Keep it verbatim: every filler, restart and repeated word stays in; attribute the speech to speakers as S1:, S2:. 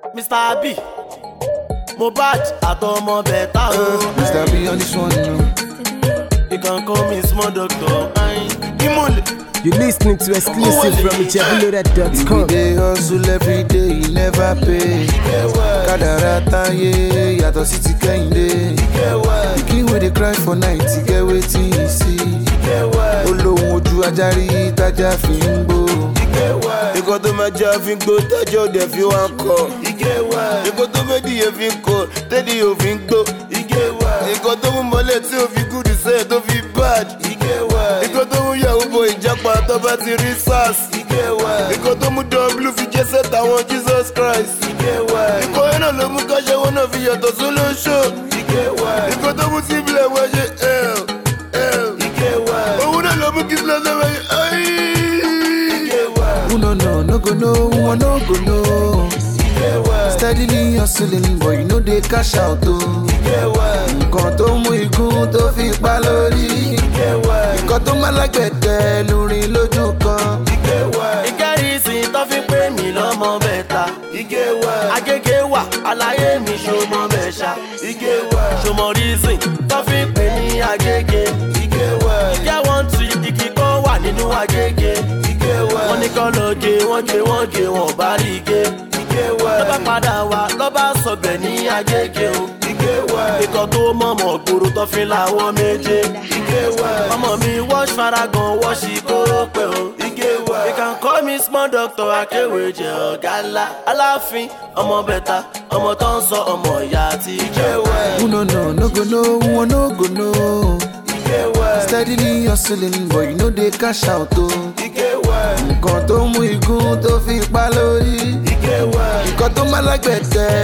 S1: Mister B, Mohbad àtọmọ bẹ̀ta o.
S2: Mister B on this one, you know.
S1: You can call me small doctor. Imole.
S3: You're listening to exclusive from Ijebuloaded dot com.
S2: We dey hustle every day, he never pay. Kadara taye, yato si ti kehinde. Pikin wey dey cry for night, he get wetin he see. Olohun ojú ajari, taja fi ń gbó.
S4: Nǹkan tó máa jẹ́ àfi ń gbó, tọ́jọ́ òde fi wá ń kọ́. Nǹkan tó méjì yẹn fi ń kọ́, tẹ́lẹ̀ yóò fi ń gbó. Nǹkan tó mú mọ́lẹ̀ tí ò fi gúdù sẹ́yìn tó fi bad. Nǹkan tó mú yàwó bo ìjápa tó bá ti rí sars. Nǹkan tó mú W fi jẹ́ sẹ́ta àwọn Jesus Christ. Nǹkan yẹn náà ló mú káṣẹ́ wọn náà fi yàtọ̀ sólóṣó. Nǹkan tó mú síbílẹ̀ wọ́n ṣe L L. Òun náà ló mú kí sílẹ̀ sẹ́wọ̀n ṣe ayé.
S2: Who no know, no go know, who no go know. Steadily hustling, but you know they cash out though. Nǹkan tó mú igun tó fi pa lórí. Nǹkan tó má lágbẹ̀dẹ lórí lójú kan.
S1: Ìkẹ́rìsìn tó fi pé mi lọ́mọ bẹ̀ta. Agége wà, àlàyé mi ṣọmọ bẹ̀ṣà. Ṣọmọ reason tó fi pè ní Agége. Ìkẹ́ wọ́n tu igi kan wà nínú Agége. Wọ́n ní kọ́ lọ gé, wọ́n gé, wọ́n gé, wọ́n bá rí gé. Lọ́ba padà wá, lọ́ba sọ̀bẹ̀ ní Agége o. Ikọ̀ tó mọ̀mọ̀ gbòòrò tó fi láwọ́ méje. Ọmọ mi wash faragan, wash ìkóró pé o. You can call me small doctor, akéwé jẹ ọ̀gá ńlá. Aláàfin, ọmọ bẹ̀ta, ọmọ tó ń sọ ọmọ ìyá àti ìjẹ́.
S2: Who no know, no go know, who no go know. Steadily hustling, but you know they cash out though. Nǹkan tó mú igun tó fi pa lórí. Nǹkan tó má lágbẹ̀dẹ